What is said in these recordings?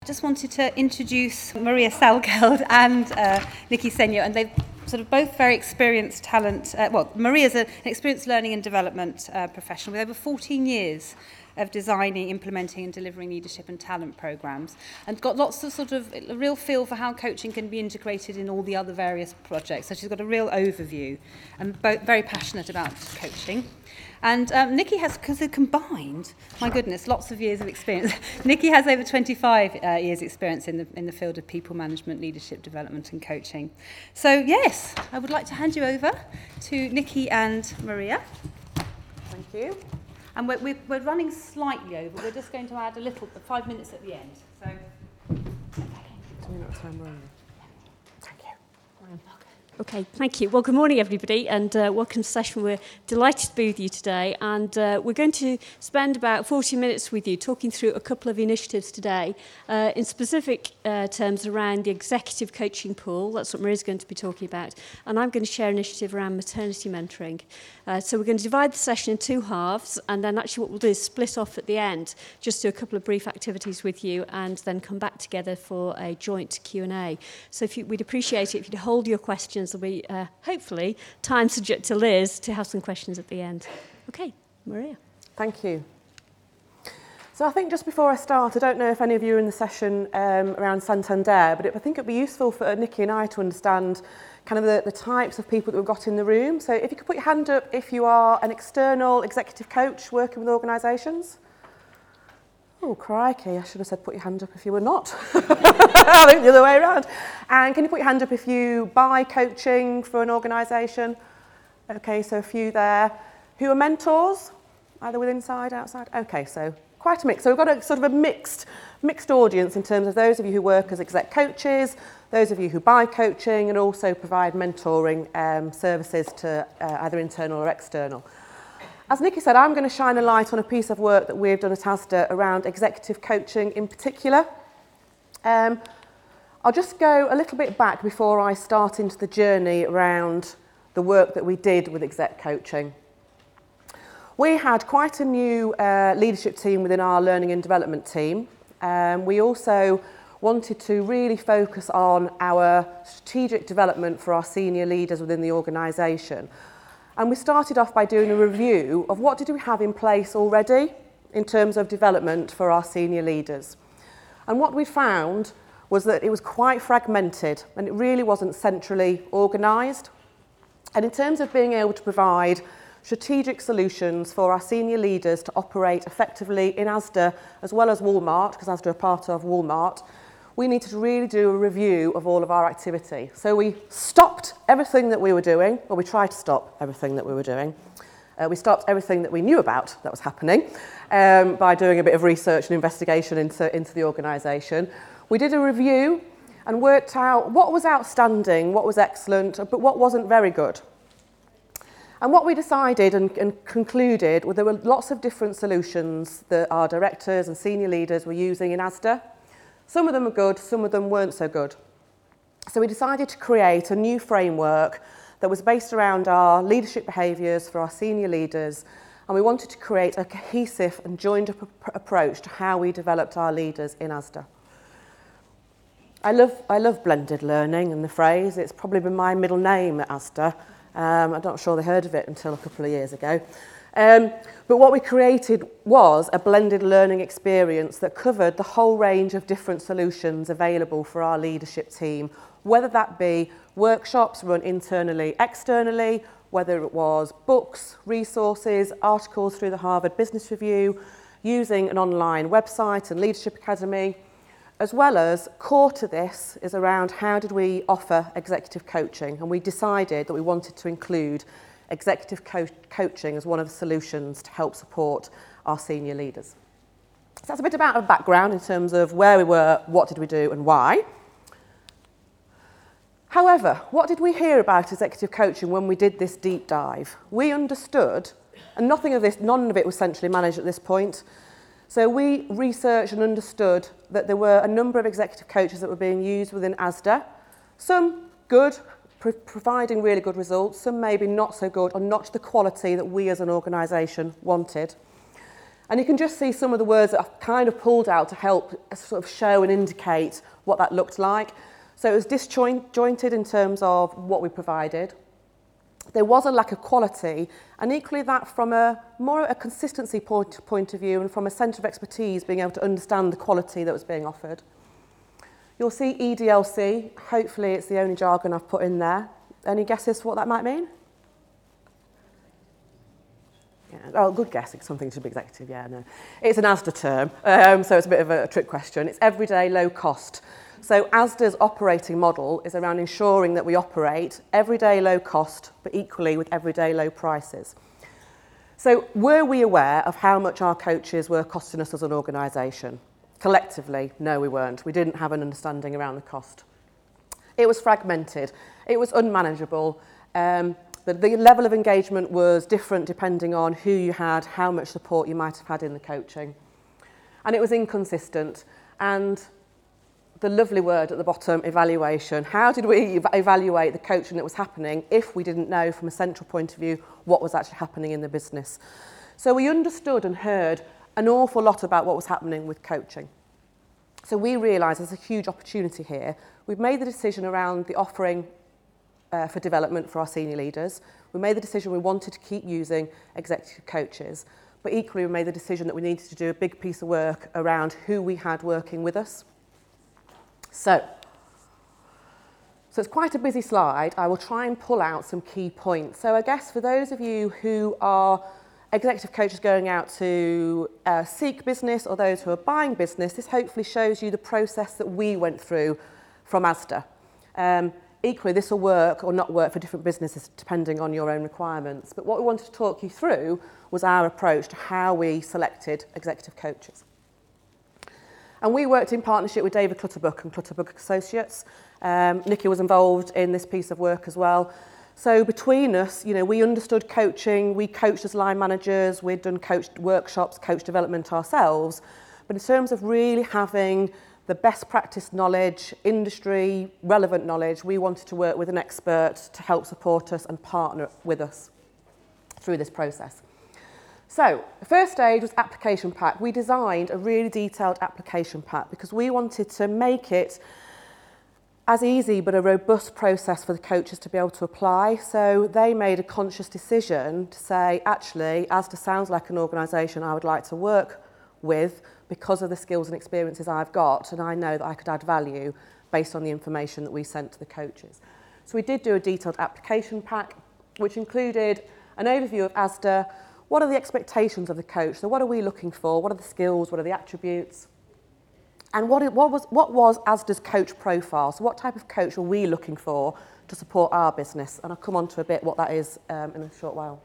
I just wanted to introduce Maria Salgeld and Nikki Senyo, and they've sort of both very experienced talent. Maria's an experienced learning and development professional with over 14 years of designing, implementing and delivering leadership and talent programs, and got lots of sort of a real feel for how coaching can be integrated in all the other various projects. So she's got a real overview and both very passionate about coaching. And Nikki has, because they're combined, my goodness, lots of years of experience. Nikki has over 25 years experience in the field of people management, leadership development and coaching. So yes, I would like to hand you over to Nikki and Maria. Thank you. And we're running slightly over. We're just going to add a little, 5 minutes at the end. So, Okay, thank you. Well, good morning, everybody, and welcome to the session. We're delighted to be with you today, and we're going to spend about 40 minutes with you talking through a couple of initiatives today, in specific terms around the executive coaching pool. That's what Maria's going to be talking about, and I'm going to share an initiative around maternity mentoring. So we're going to divide the session in two halves, and then actually what we'll do is split off at the end, just do a couple of brief activities with you, and then come back together for a joint Q&A. So we'd appreciate it if you'd hold your questions. There'll be, hopefully, time subject to Liz to have some questions at the end. Okay, Maria. Thank you. So I think just before I start, I don't know if any of you are in the session around Santander, but I think it'd be useful for Nikki and I to understand kind of the types of people that we've got in the room. So if you could put your hand up if you are an external executive coach working with organisations. Oh, crikey, I should have said put your hand up if you were not. I think the other way around. And can you put your hand up if you buy coaching for an organisation? Okay, so a few there. Who are mentors? Either with inside, outside? Okay, so quite a mix. So we've got a sort of a mixed audience in terms of those of you who work as exec coaches, those of you who buy coaching and also provide mentoring services to either internal or external. As Nikki said, I'm going to shine a light on a piece of work that we've done at ASDA around executive coaching in particular. I'll just go a little bit back before I start into the journey around the work that we did with exec coaching. We had quite a new leadership team within our learning and development team. We also wanted to really focus on our strategic development for our senior leaders within the organisation. And we started off by doing a review of what did we have in place already in terms of development for our senior leaders. And what we found was that it was quite fragmented and it really wasn't centrally organised. And in terms of being able to provide strategic solutions for our senior leaders to operate effectively in ASDA as well as Walmart, because ASDA are part of Walmart, we needed to really do a review of all of our activity. So we stopped everything that we were doing, or we tried to stop everything that we were doing. We stopped everything that we knew about that was happening by doing a bit of research and investigation into the organisation. We did a review and worked out what was outstanding, what was excellent, but what wasn't very good. And what we decided and concluded were there were lots of different solutions that our directors and senior leaders were using in ASDA. Some of them were good, some of them weren't so good. So we decided to create a new framework that was based around our leadership behaviours for our senior leaders, and we wanted to create a cohesive and joined-up approach to how we developed our leaders in ASDA. I love blended learning and the phrase. It's probably been my middle name at ASDA. I'm not sure they heard of it until a couple of years ago. But what we created was a blended learning experience that covered the whole range of different solutions available for our leadership team, whether that be workshops run internally, externally, whether it was books, resources, articles through the Harvard Business Review, using an online website and Leadership Academy, as well as core to this is around how did we offer executive coaching, and we decided that we wanted to include executive coaching as one of the solutions to help support our senior leaders. So that's a bit about a background in terms of where we were, what did we do and why. However, what did we hear about executive coaching when we did this deep dive? We understood, and none of it was centrally managed at this point, so we researched and understood that there were a number of executive coaches that were being used within ASDA, some good, providing really good results, some maybe not so good or not to the quality that we as an organisation wanted. And you can just see some of the words that I've kind of pulled out to help sort of show and indicate what that looked like. So it was disjointed in terms of what we provided. There was a lack of quality, and equally that from a consistency point of view and from a centre of expertise being able to understand the quality that was being offered. You'll see EDLC, hopefully it's the only jargon I've put in there. Any guesses for what that might mean? Yeah. Oh, good guess, it's something to be executive, yeah, no. It's an ASDA term, so it's a bit of a trick question. It's everyday low cost. So ASDA's operating model is around ensuring that we operate everyday low cost, but equally with everyday low prices. So were we aware of how much our coaches were costing us as an organisation? Collectively, no, we weren't. We didn't have an understanding around the cost. It was fragmented. It was unmanageable. The level of engagement was different depending on who you had, how much support you might have had in the coaching. And it was inconsistent. And the lovely word at the bottom, evaluation. How did we evaluate the coaching that was happening if we didn't know from a central point of view what was actually happening in the business? So we understood and heard an awful lot about what was happening with coaching. So we realised there's a huge opportunity here. We've made the decision around the offering for development for our senior leaders. We made the decision we wanted to keep using executive coaches, but equally we made the decision that we needed to do a big piece of work around who we had working with us. So it's quite a busy slide. I will try and pull out some key points. So I guess for those of you who are executive coaches going out to seek business or those who are buying business, this hopefully shows you the process that we went through from ASDA. Equally, this will work or not work for different businesses depending on your own requirements. But what we wanted to talk you through was our approach to how we selected executive coaches. And we worked in partnership with David Clutterbuck and Clutterbuck Associates. Nikki was involved in this piece of work as well. So between us, you know, we understood coaching, we coached as line managers, we'd done coach workshops, coach development ourselves. But in terms of really having the best practice knowledge, industry relevant knowledge, we wanted to work with an expert to help support us and partner with us through this process. So the first stage was application pack. We designed a really detailed application pack because we wanted to make it as easy but a robust process for the coaches to be able to apply. So they made a conscious decision to say, actually, ASDA sounds like an organisation I would like to work with because of the skills and experiences I've got, and I know that I could add value based on the information that we sent to the coaches. So we did do a detailed application pack, which included an overview of ASDA, what are the expectations of the coach, so what are we looking for, what are the skills, what are the attributes, and what was ASDA's coach profile, so what type of coach are we looking for to support our business, and I'll come on to a bit what that is in a short while.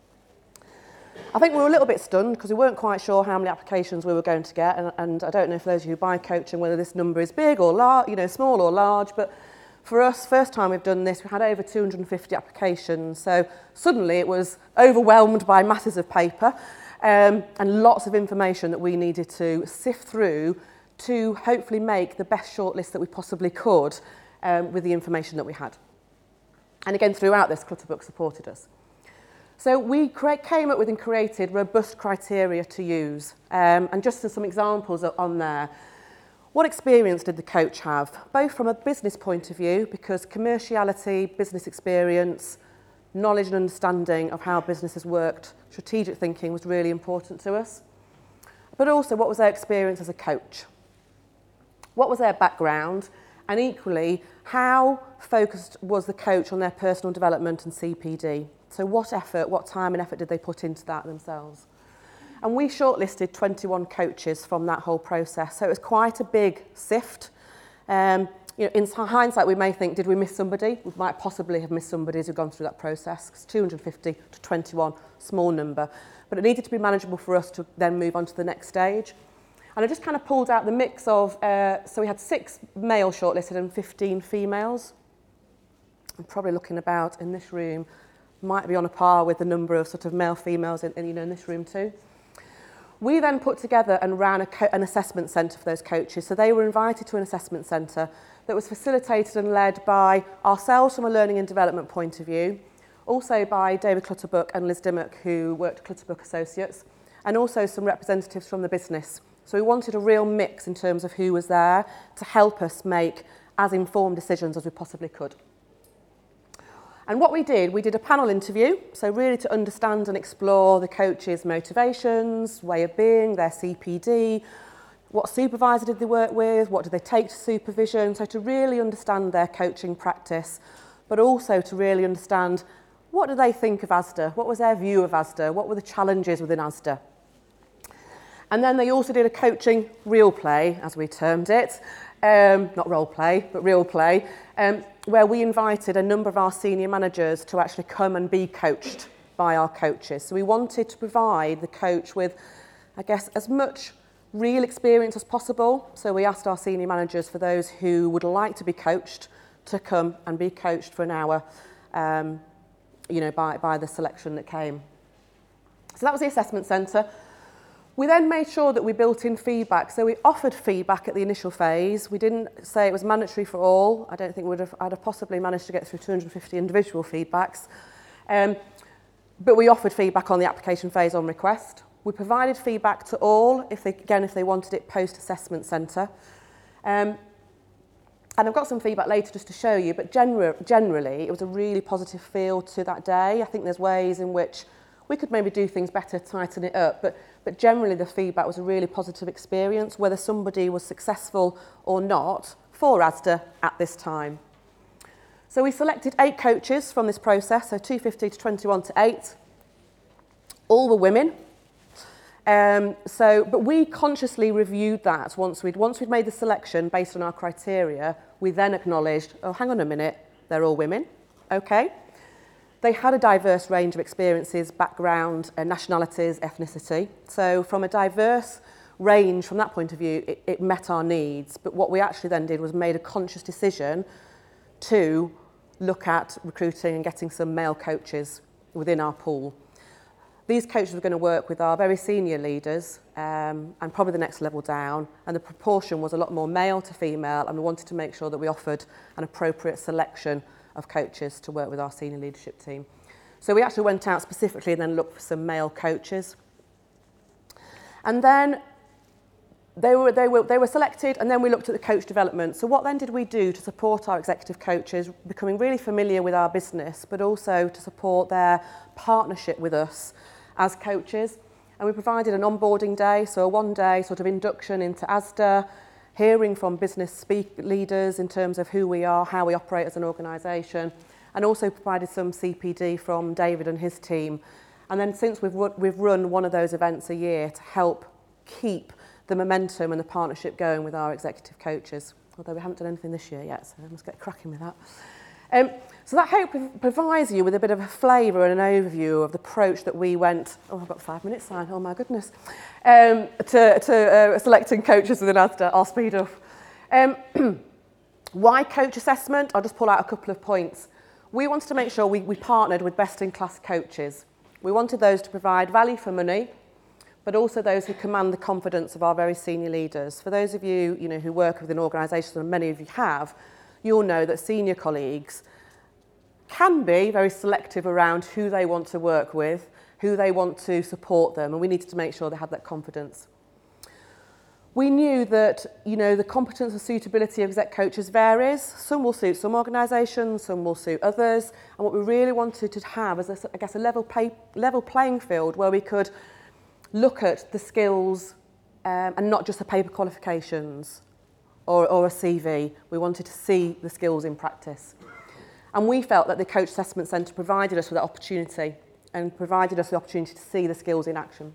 I think we were a little bit stunned because we weren't quite sure how many applications we were going to get, and I don't know for those of you who buy coaching whether this number is big or large, you know, small or large, but for us, first time we've done this, we had over 250 applications, so suddenly it was overwhelmed by masses of paper and lots of information that we needed to sift through to hopefully make the best shortlist that we possibly could with the information that we had. And again, throughout this, Clutterbuck supported us. So we came up with and created robust criteria to use. And just some examples on there. What experience did the coach have? Both from a business point of view, because commerciality, business experience, knowledge and understanding of how businesses worked, strategic thinking was really important to us. But also, what was their experience as a coach? What was their background? And equally, how focused was the coach on their personal development and CPD? So what effort, what time and effort did they put into that themselves? And we shortlisted 21 coaches from that whole process. So it was quite a big sift. You know, in hindsight, we may think, did we miss somebody? We might possibly have missed somebody as we've gone through that process. Because 250 to 21, small number. But it needed to be manageable for us to then move on to the next stage. And I just kind of pulled out the mix of, so we had 6 male shortlisted and 15 females. I'm probably looking about in this room, might be on a par with the number of sort of male females in this room too. We then put together and ran an assessment centre for those coaches. So they were invited to an assessment centre that was facilitated and led by ourselves from a learning and development point of view, also by David Clutterbuck and Liz Dimmock, who worked at Clutterbuck Associates, and also some representatives from the business. So we wanted a real mix in terms of who was there to help us make as informed decisions as we possibly could. And what we did a panel interview, so really to understand and explore the coaches' motivations, way of being, their CPD, what supervisor did they work with, what did they take to supervision, so to really understand their coaching practice, but also to really understand what do they think of Asda, what was their view of Asda, what were the challenges within Asda. And then they also did a coaching real play, as we termed it, not role play, but real play, where we invited a number of our senior managers to actually come and be coached by our coaches. So we wanted to provide the coach with, I guess, as much real experience as possible. So we asked our senior managers, for those who would like to be coached, to come and be coached for an hour, by the selection that came. So that was the assessment centre. We then made sure that we built in feedback. So we offered feedback at the initial phase. We didn't say it was mandatory for all. I don't think I'd have possibly managed to get through 250 individual feedbacks. But we offered feedback on the application phase on request. We provided feedback to all, if they wanted it post-assessment centre. And I've got some feedback later just to show you, but generally it was a really positive feel to that day. I think there's ways in which we could maybe do things better, tighten it up, but generally the feedback was a really positive experience, whether somebody was successful or not for Asda at this time. So we selected 8 coaches from this process, so 250 to 21 to 8. All were women. But we consciously reviewed that once we'd made the selection based on our criteria. We then acknowledged, oh, hang on a minute, they're all women. Okay. They had a diverse range of experiences, background, nationalities, ethnicity. So from a diverse range, from that point of view, it met our needs. But what we actually then did was made a conscious decision to look at recruiting and getting some male coaches within our pool. These coaches were going to work with our very senior leaders and probably the next level down, and the proportion was a lot more male to female, and we wanted to make sure that we offered an appropriate selection of coaches to work with our senior leadership team. So we actually went out specifically and then looked for some male coaches. And then they were selected, and then we looked at the coach development. So what then did we do to support our executive coaches, becoming really familiar with our business, but also to support their partnership with us as coaches? And we provided an onboarding day, so a one-day sort of induction into Asda, hearing from business leaders in terms of who we are, how we operate as an organisation, and also provided some CPD from David and his team. And then since we've run one of those events a year to help keep the momentum and the partnership going with our executive coaches, although we haven't done anything this year yet, so I must get cracking with that. So that hope provides you with a bit of a flavour and an overview of the approach that we went, I've got 5 minutes, Sign, oh my goodness, to selecting coaches within Asda. I'll speed up. Why coach assessment? I'll just pull out a couple of points. We wanted to make sure we partnered with best-in-class coaches. We wanted those to provide value for money, but also those who command the confidence of our very senior leaders. For those of you, who work within organisations, and many of you have, you'll know that senior colleagues can be very selective around who they want to work with, who they want to support them, and we needed to make sure they had that confidence. We knew that, the competence and suitability of exec coaches varies. Some will suit some organisations, some will suit others, and what we really wanted to have is, a level playing field where we could look at the skills and not just the paper qualifications or a CV. We wanted to see the skills in practice. And we felt that the Coach Assessment Centre provided us with that opportunity and provided us the opportunity to see the skills in action.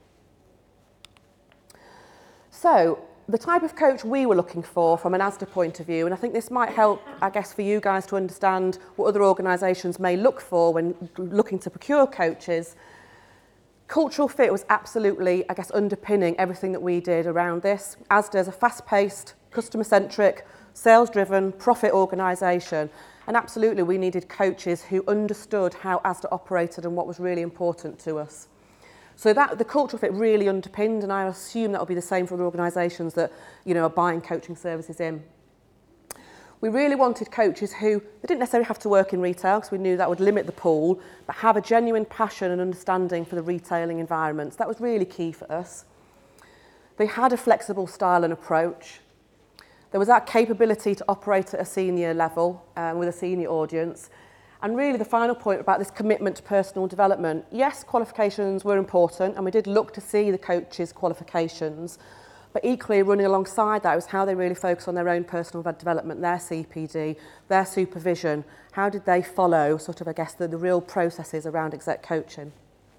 So the type of coach we were looking for from an Asda point of view, and I think this might help, for you guys to understand what other organisations may look for when looking to procure coaches. Cultural fit was absolutely, underpinning everything that we did around this. Asda is a fast-paced, customer-centric, sales-driven, profit organisation. And absolutely, we needed coaches who understood how Asda operated and what was really important to us. So that the cultural fit really underpinned, and I assume that will be the same for other organisations that, are buying coaching services in. We really wanted coaches who, they didn't necessarily have to work in retail because we knew that would limit the pool, but have a genuine passion and understanding for the retailing environments. That was really key for us. They had a flexible style and approach. There was that capability to operate at a senior level with a senior audience. And really the final point about this commitment to personal development. Yes, qualifications were important and we did look to see the coaches' qualifications, but equally running alongside that was how they really focus on their own personal development, their CPD, their supervision. How did they follow sort of, I guess, the real processes around exec coaching?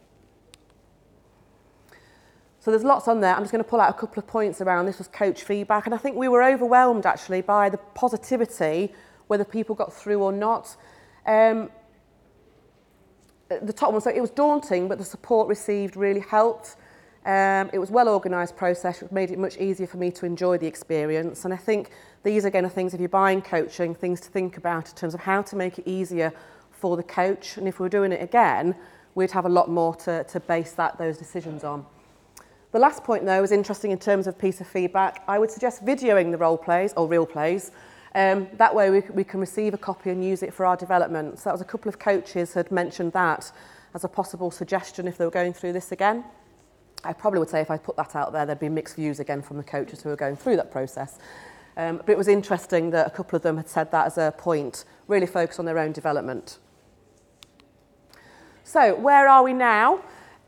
So there's lots on there. I'm just going to pull out a couple of points around this was coach feedback. And I think we were overwhelmed actually by the positivity, whether people got through or not. The top one, so it was daunting, but the support received really helped. It was a well-organised process, which made it much easier for me to enjoy the experience. And I think these, again, are things, if you're buying coaching, things to think about in terms of how to make it easier for the coach. And if we were doing it again, we'd have a lot more to base those decisions on. The last point, though, is interesting in terms of piece of feedback. I would suggest videoing the role plays or real plays. That way we can receive a copy and use it for our development. So that was a couple of coaches had mentioned that as a possible suggestion if they were going through this again. I probably would say if I put that out there, there'd be mixed views again from the coaches who were going through that process. But it was interesting that a couple of them had said that as a point, really focus on their own development. So where are we now?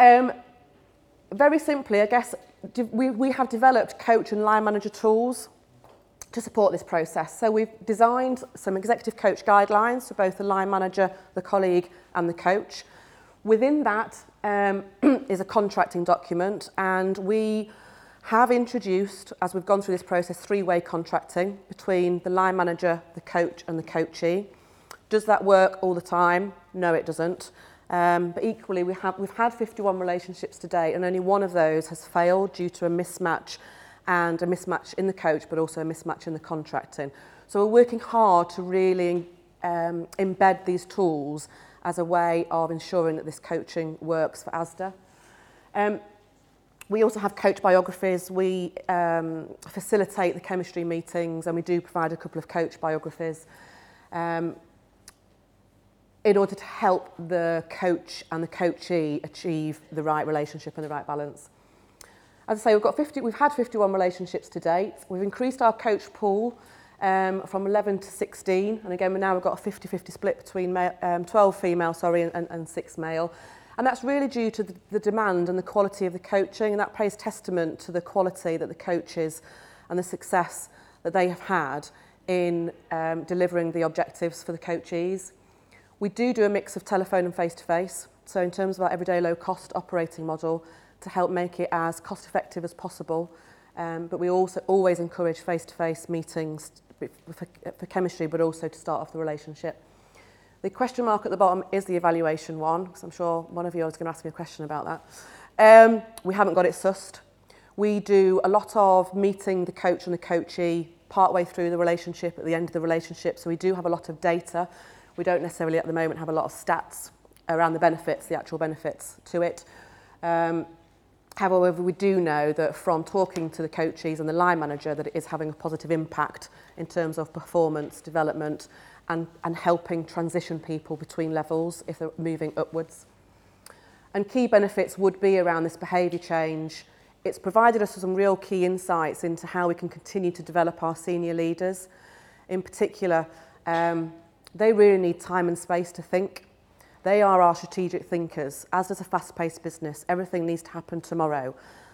Very simply, I guess, we have developed coach and line manager tools to support this process. So we've designed some executive coach guidelines for both the line manager, the colleague and the coach. Within that is a contracting document, and we have introduced, as we've gone through this process, three-way contracting between the line manager, the coach and the coachee. Does that work all the time? No, it doesn't. But equally, we've had 51 relationships to date, and only one of those has failed due to a mismatch, and a mismatch in the coach, but also a mismatch in the contracting. So we're working hard to really embed these tools as a way of ensuring that this coaching works for ASDA. We also have coach biographies. We facilitate the chemistry meetings, and we do provide a couple of coach biographies in order to help the coach and the coachee achieve the right relationship and the right balance. As I say, we've had 51 relationships to date. We've increased our coach pool from 11 to 16. And again, we've got a 50-50 split between 12 female, and 6 male. And that's really due to the demand and the quality of the coaching. And that pays testament to the quality that the coaches and the success that they have had in delivering the objectives for the coachees. We do a mix of telephone and face-to-face. So in terms of our everyday low-cost operating model, to help make it as cost-effective as possible. But we also always encourage face-to-face meetings for chemistry, but also to start off the relationship. The question mark at the bottom is the evaluation one, because I'm sure one of you is going to ask me a question about that. We haven't got it sussed. We do a lot of meeting the coach and the coachee partway through the relationship, at the end of the relationship, so we do have a lot of data. We don't necessarily at the moment have a lot of stats around the benefits, the actual benefits to it. However, we do know that from talking to the coaches and the line manager that it is having a positive impact in terms of performance, development and helping transition people between levels if they're moving upwards. And key benefits would be around this behaviour change. It's provided us with some real key insights into how we can continue to develop our senior leaders. In particular, they really need time and space to think. They are our strategic thinkers. As does a fast-paced business, everything needs to happen tomorrow.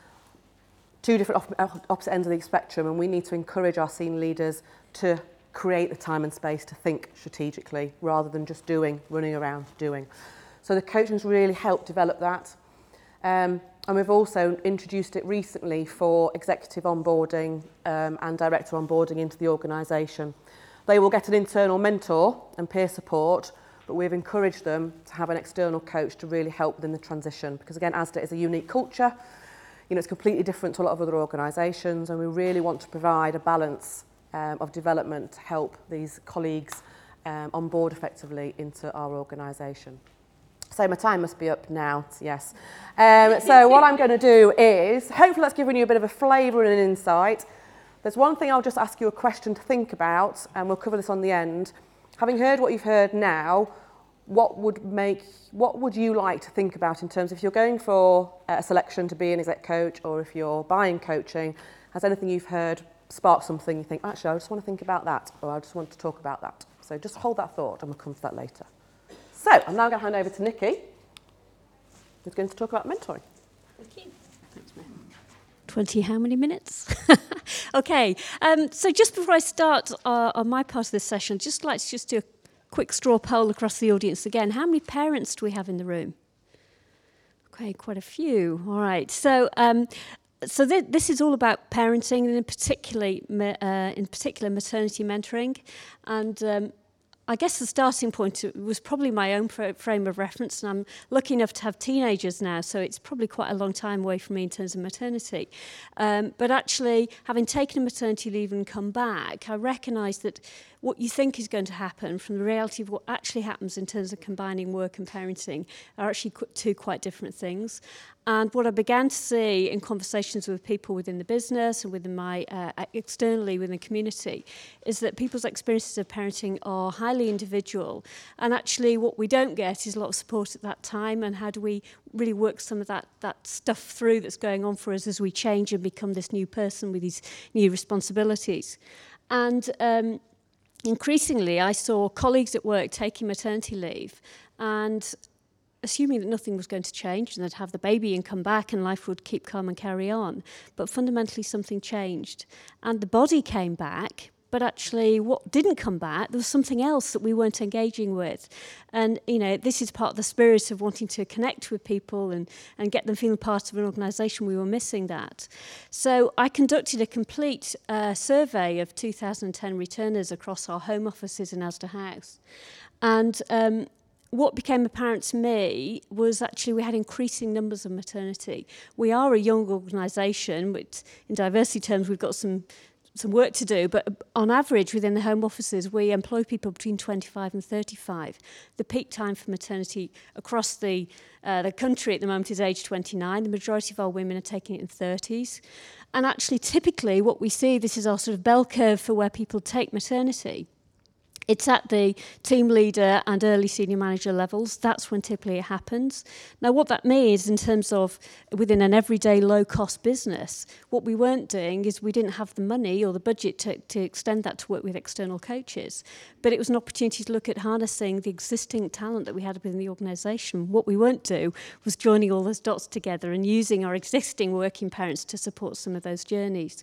Two different opposite ends of the spectrum, and we need to encourage our senior leaders to create the time and space to think strategically rather than just running around doing. So the coaching's really helped develop that. And we've also introduced it recently for executive onboarding and director onboarding into the organisation. They will get an internal mentor and peer support, but we've encouraged them to have an external coach to really help them in the transition. Because again, ASDA is a unique culture. It's completely different to a lot of other organisations, and we really want to provide a balance of development to help these colleagues onboard effectively into our organisation. So my time must be up now, yes. So what I'm going to do is, hopefully that's given you a bit of a flavour and an insight. There's one thing I'll just ask you a question to think about, and we'll cover this on the end. Having heard what you've heard now, what would you like to think about in terms of if you're going for a selection to be an exec coach, or if you're buying coaching, has anything you've heard sparked something you think, actually, I just want to think about that, or I just want to talk about that? So just hold that thought, and we'll come to that later. So I'm now going to hand over to Nikki, who's going to talk about mentoring. Thank you. Thanks, Mary. 20 how many minutes? Okay, so just before I start on my part of this session, I'd just like to just do a quick straw poll across the audience again. How many parents do we have in the room? Okay, quite a few. All right, so this is all about parenting, and in particular maternity mentoring. And I guess the starting point was probably my own frame of reference, and I'm lucky enough to have teenagers now, so it's probably quite a long time away from me in terms of maternity. But actually, having taken a maternity leave and come back, I recognise that what you think is going to happen from the reality of what actually happens in terms of combining work and parenting are actually two quite different things. And what I began to see in conversations with people within the business and within my externally within the community is that people's experiences of parenting are highly individual. And actually what we don't get is a lot of support at that time, and how do we really work some of that stuff through that's going on for us as we change and become this new person with these new responsibilities. And increasingly I saw colleagues at work taking maternity leave and assuming that nothing was going to change and they'd have the baby and come back and life would keep calm and carry on. But fundamentally something changed. And the body came back, but actually what didn't come back, there was something else that we weren't engaging with. And, you know, this is part of the spirit of wanting to connect with people and get them feeling part of an organisation. We were missing that. So I conducted a complete survey of 2010 returners across our home offices in Asda House. And what became apparent to me was actually we had increasing numbers of maternity. We are a young organisation, which in diversity terms we've got some work to do, but on average within the home offices we employ people between 25 and 35. The peak time for maternity across the country at the moment is age 29. The majority of our women are taking it in 30s. And actually typically what we see, this is our sort of bell curve for where people take maternity. It's at the team leader and early senior manager levels. That's when typically it happens. Now, what that means in terms of within an everyday low-cost business, what we weren't doing is we didn't have the money or the budget to extend that to work with external coaches. But it was an opportunity to look at harnessing the existing talent that we had within the organisation. What we weren't do was joining all those dots together and using our existing working parents to support some of those journeys.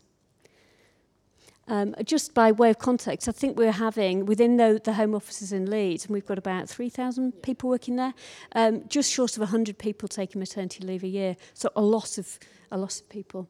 Just by way of context, I think we're having, within the home offices in Leeds, and we've got about 3,000 people working there, just short of 100 people taking maternity leave a year. So a lot of people.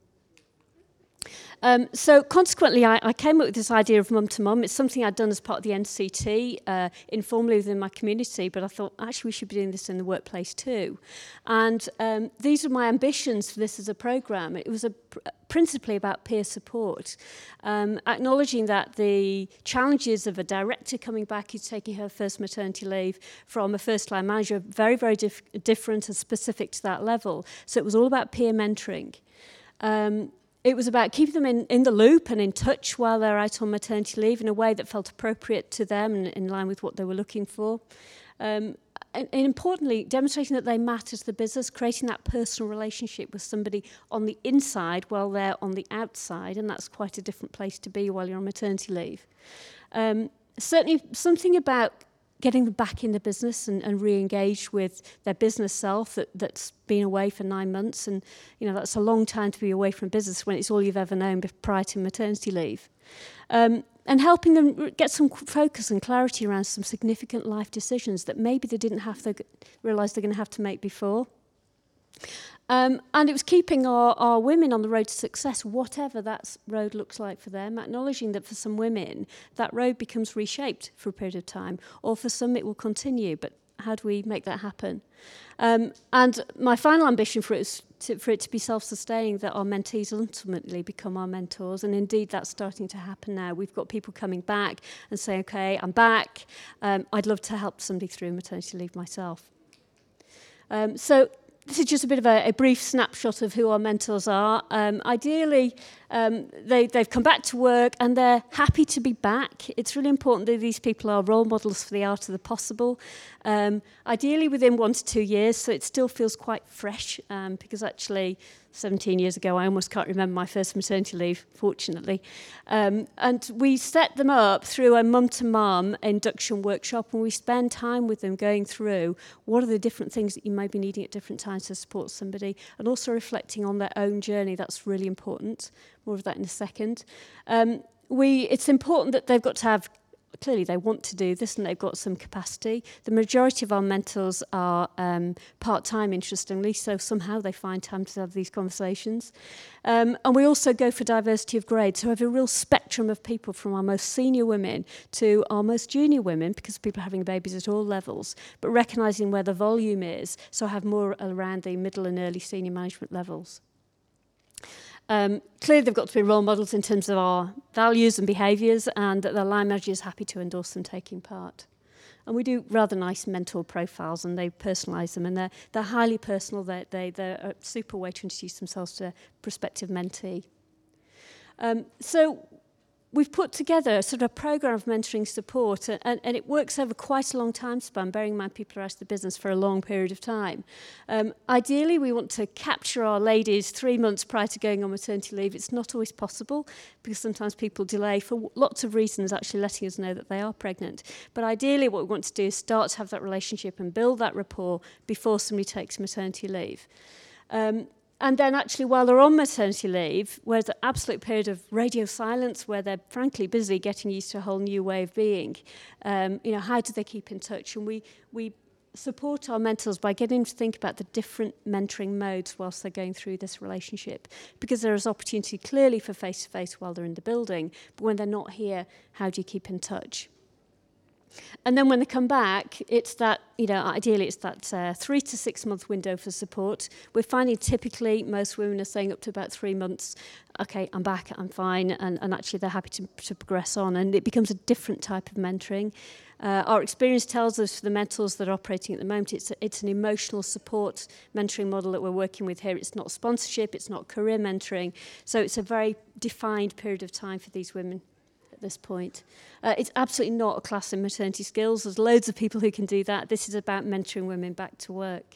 So consequently, I came up with this idea of mum to mum. It's something I'd done as part of the NCT, informally within my community, but I thought, actually, we should be doing this in the workplace too. And these are my ambitions for this as a programme. It was principally about peer support, acknowledging that the challenges of a director coming back who's taking her first maternity leave from a first-line manager are very, very different and specific to that level. So it was all about peer mentoring. It was about keeping them in the loop and in touch while they're out on maternity leave in a way that felt appropriate to them and in line with what they were looking for. And importantly, demonstrating that they matter to the business, creating that personal relationship with somebody on the inside while they're on the outside, and that's quite a different place to be while you're on maternity leave. Certainly something about getting them back in the business and re-engage with their business self that's been away for 9 months. And, you know, that's a long time to be away from business when it's all you've ever known prior to maternity leave. And helping them get some focus and clarity around some significant life decisions that maybe they didn't have to realise they're going to have to make before. And it was keeping our women on the road to success, whatever that road looks like for them, acknowledging that for some women, that road becomes reshaped for a period of time, or for some it will continue, but how do we make that happen? And my final ambition for it is for it to be self-sustaining, that our mentees ultimately become our mentors, and indeed that's starting to happen now. We've got people coming back and saying, okay, I'm back, I'd love to help somebody through maternity leave myself. So this is just a bit of a brief snapshot of who our mentors are. Ideally, They've come back to work and they're happy to be back. It's really important that these people are role models for the art of the possible. Ideally within 1 to 2 years, so it still feels quite fresh, because actually 17 years ago I almost can't remember my first maternity leave, fortunately. And we set them up through a mum-to-mum induction workshop, and we spend time with them going through what are the different things that you may be needing at different times to support somebody, and also reflecting on their own journey. That's really important. More of that in a second. It's important that they've got to have, clearly they want to do this and they've got some capacity. The majority of our mentors are part-time, interestingly, so somehow they find time to have these conversations. And we also go for diversity of grade, so we have a real spectrum of people from our most senior women to our most junior women, because people are having babies at all levels, but recognising where the volume is, so I have more around the middle and early senior management levels. Clearly they've got to be role models in terms of our values and behaviours, and that their line manager is happy to endorse them taking part. And we do rather nice mentor profiles, and they personalise them, and they're highly personal. They're a super way to introduce themselves to a prospective mentee. So we've put together sort of a programme of mentoring support, and it works over quite a long time span, bearing in mind people are out of the business for a long period of time. Ideally, we want to capture our ladies 3 months prior to going on maternity leave. It's not always possible, because sometimes people delay for lots of reasons, actually letting us know that they are pregnant. But ideally, what we want to do is start to have that relationship and build that rapport before somebody takes maternity leave. And then actually, while they're on maternity leave, where there's an absolute period of radio silence, where they're frankly busy getting used to a whole new way of being, how do they keep in touch? And we support our mentors by getting them to think about the different mentoring modes whilst they're going through this relationship, because there is opportunity clearly for face-to-face while they're in the building, but when they're not here, how do you keep in touch? And then when they come back, it's that, ideally it's that 3 to 6 month window for support. We're finding typically most women are saying up to about 3 months, okay, I'm back, I'm fine, and actually they're happy to progress on, and it becomes a different type of mentoring. Our experience tells us for the mentors that are operating at the moment, it's an emotional support mentoring model that we're working with here. It's not sponsorship, it's not career mentoring, so it's a very defined period of time for these women. This point. It's absolutely not a class in maternity skills. There's loads of people who can do that. This is about mentoring women back to work.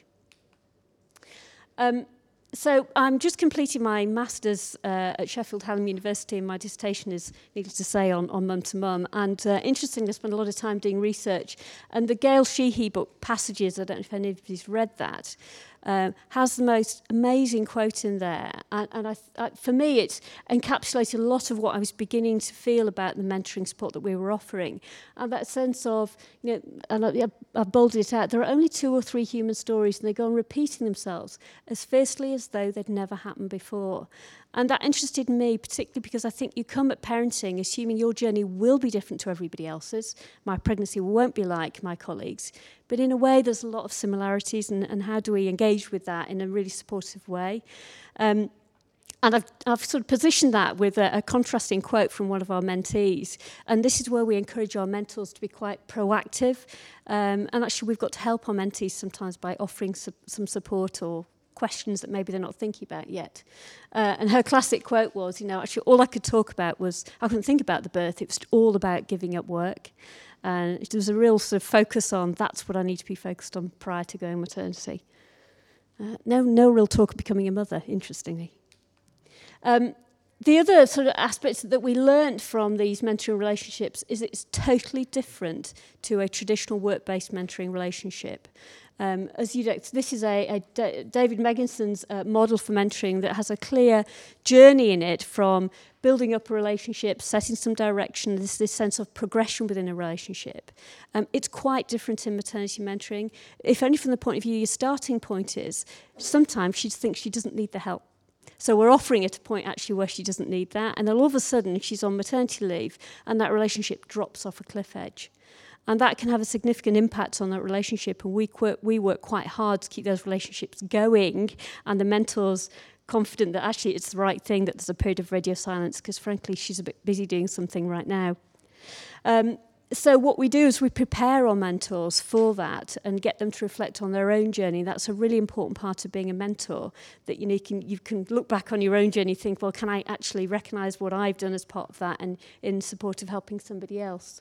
So I'm just completing my master's at Sheffield Hallam University, and my dissertation is, needless to say, on mum-to-mum. And interestingly, I spent a lot of time doing research. And the Gail Sheehy book, Passages, I don't know if anybody's read that, has the most amazing quote in there. And for me, it's encapsulated a lot of what I was beginning to feel about the mentoring support that we were offering. And that sense of, and I've bolded it out, there are only 2 or 3 human stories, and they go on repeating themselves as fiercely as though they'd never happened before. And that interested me, particularly because I think you come at parenting assuming your journey will be different to everybody else's. My pregnancy won't be like my colleagues. But in a way, there's a lot of similarities, and how do we engage with that in a really supportive way? And I've sort of positioned that with a contrasting quote from one of our mentees. And this is where we encourage our mentors to be quite proactive. And actually, we've got to help our mentees sometimes by offering some support or questions that maybe they're not thinking about yet. And her classic quote was, actually all I could talk about was, I couldn't think about the birth, it was all about giving up work. And there was a real sort of focus on, that's what I need to be focused on prior to going maternity. No real talk of becoming a mother, interestingly. The other sort of aspects that we learned from these mentoring relationships is it's totally different to a traditional work-based mentoring relationship. This is David Megginson's model for mentoring that has a clear journey in it from building up a relationship, setting some direction, this sense of progression within a relationship. It's quite different in maternity mentoring. If only from the point of view your starting point is, sometimes she thinks she doesn't need the help. So we're offering at a point actually where she doesn't need that, and then all of a sudden she's on maternity leave and that relationship drops off a cliff edge. And that can have a significant impact on that relationship, and we work quite hard to keep those relationships going, and the mentor's confident that actually it's the right thing, that there's a period of radio silence, because frankly she's a bit busy doing something right now. So what we do is we prepare our mentors for that and get them to reflect on their own journey. That's a really important part of being a mentor, that you can look back on your own journey and think, well, can I actually recognise what I've done as part of that and in support of helping somebody else?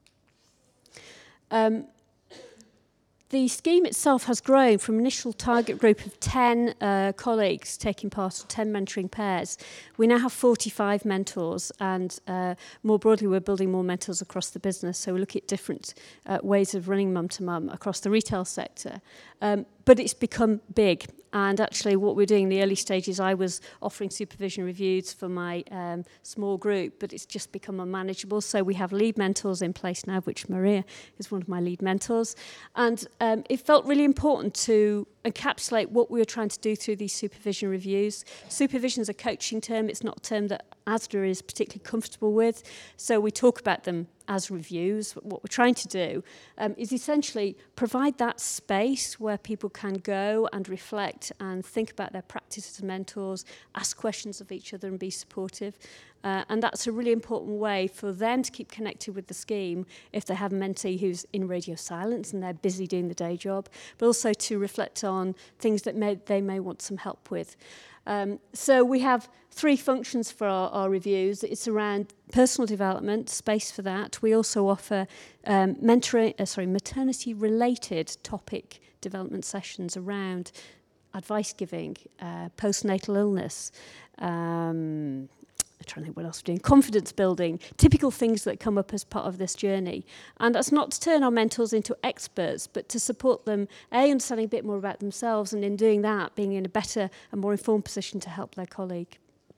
The scheme itself has grown from an initial target group of 10 colleagues taking part in 10 mentoring pairs. We now have 45 mentors, and more broadly, we're building more mentors across the business. So we look at different ways of running Mum to Mum across the retail sector. But it's become big. And actually what we're doing in the early stages, I was offering supervision reviews for my small group, but it's just become unmanageable. So we have lead mentors in place now, which Maria is one of my lead mentors. And it felt really important to encapsulate what we were trying to do through these supervision reviews. Supervision is a coaching term. It's not a term that ASDA is particularly comfortable with. So we talk about them as reviews. What we're trying to do is essentially provide that space where people can go and reflect and think about their practice as mentors, ask questions of each other and be supportive. And that's a really important way for them to keep connected with the scheme if they have a mentee who's in radio silence and they're busy doing the day job, but also to reflect on things that they may want some help with. So we have 3 functions for our reviews. It's around personal development, space for that. We also offer maternity-related topic development sessions around advice giving, postnatal illness, I'm trying to think what else we're doing, confidence building, typical things that come up as part of this journey. And that's not to turn our mentors into experts, but to support them, understanding a bit more about themselves, and in doing that, being in a better and more informed position to help their colleague.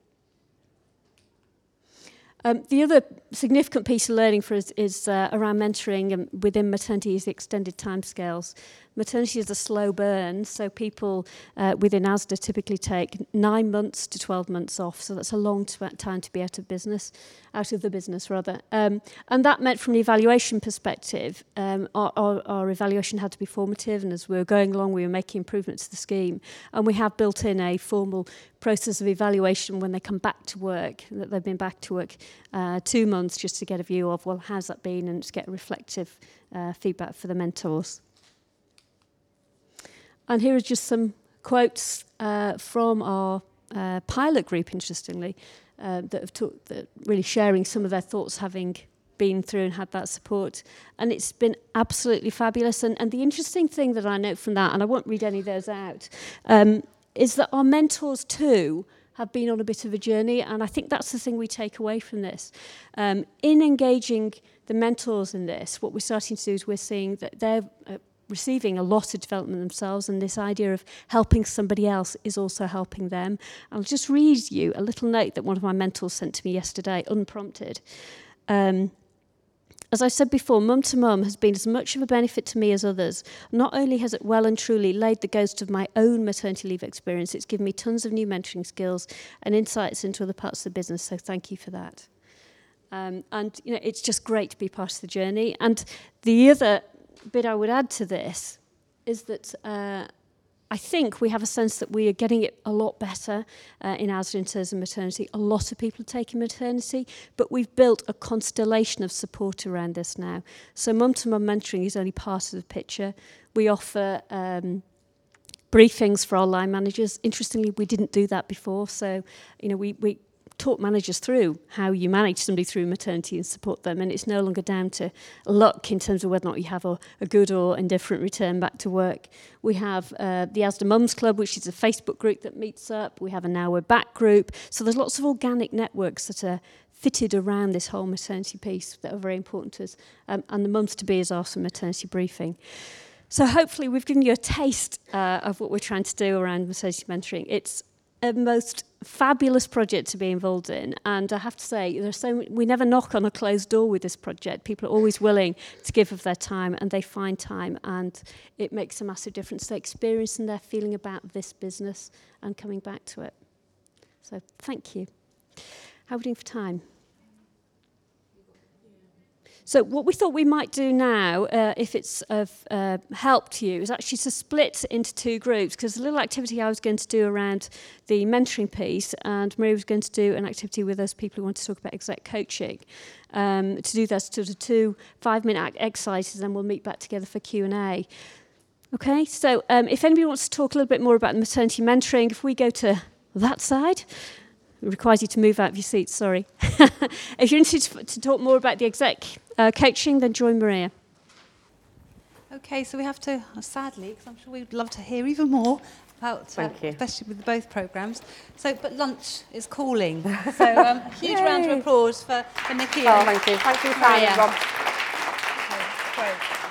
The other significant piece of learning for us is around mentoring, and within maternity is the extended timescales. Maternity is a slow burn, so people within ASDA typically take 9 months to 12 months off, so that's a long time to be out of the business. And that meant from an evaluation perspective, our evaluation had to be formative, and as we were going along, we were making improvements to the scheme. And we have built in a formal process of evaluation when they come back to work, that they've been back to work 2 months, just to get a view of, well, how's that been, and to get reflective feedback for the mentors. And here are just some quotes from our pilot group, interestingly, that really sharing some of their thoughts, having been through and had that support. And it's been absolutely fabulous. And the interesting thing that I note from that, and I won't read any of those out, is that our mentors too have been on a bit of a journey, and I think that's the thing we take away from this. In engaging the mentors in this, what we're starting to do is we're seeing that they're receiving a lot of development themselves, and this idea of helping somebody else is also helping them. I'll just read you a little note that one of my mentors sent to me yesterday, unprompted. As I said before, Mum to Mum has been as much of a benefit to me as others. Not only has it well and truly laid the ghost of my own maternity leave experience, it's given me tons of new mentoring skills and insights into other parts of the business, so thank you for that. And it's just great to be part of the journey. And the other bit I would add to this is that I think we have a sense that we are getting it a lot better in ASDA in terms of maternity. A lot of people are taking maternity, but we've built a constellation of support around this now. So mum-to-mum mentoring is only part of the picture. We offer briefings for our line managers. Interestingly, we didn't do that before, so we taught managers through how you manage somebody through maternity and support them, and it's no longer down to luck in terms of whether or not you have a good or indifferent return back to work. We have the ASDA Mums Club, which is a Facebook group that meets up. We have a Now We're Back group. So there's lots of organic networks that are fitted around this whole maternity piece that are very important to us. And the Mums-to-be is also maternity briefing. So hopefully we've given you a taste of what we're trying to do around maternity mentoring. It's a most fabulous project to be involved in, and I have to say we never knock on a closed door with this project. People are always willing to give of their time, and they find time, and it makes a massive difference to their experience and their feeling about this business and coming back to it. So thank you. How are we doing for time? So what we thought we might do now, if it's of help to you, is actually to split into two groups, because the little activity I was going to do around the mentoring piece, and Maria was going to do an activity with us, people who want to talk about exec coaching. To do that sort of 2 5-minute exercises, and we'll meet back together for Q&A. Okay, so if anybody wants to talk a little bit more about the maternity mentoring, if we go to that side, it requires you to move out of your seat, sorry. If you're interested to talk more about the exec coaching, then join Maria. Okay, so we have to, sadly, because I'm sure we'd love to hear even more about, especially with both programmes. So, but lunch is calling. So, a huge round of applause for Nikki. Oh, thank you. Thanks for your time, Rob. Okay, great.